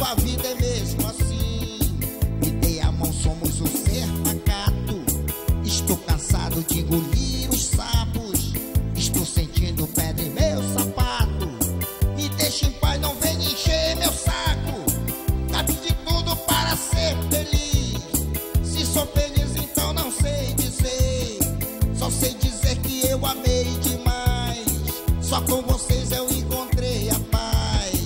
a vida é mesmo assim. Me dê a mão, somos um ser pacato. Estou cansado de engolir os sapos. Estou sentindo pedra em meu sapato. Me deixa em paz, não vem encher meu saco. Cabe de tudo para ser feliz. Se sou feliz, então não sei dizer. Só sei dizer que eu amei demais. Só com vocês eu encontrei a paz.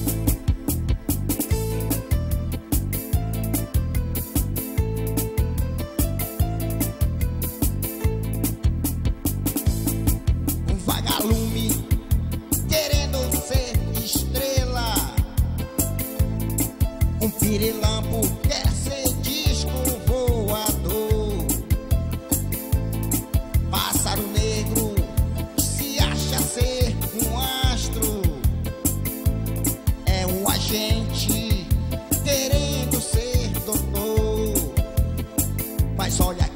Um vagalume querendo ser estrela. Um pirilampo quer ser disco voador. Pássaro negro se acha ser um astro. É um agente querendo ser doutor. Mas olha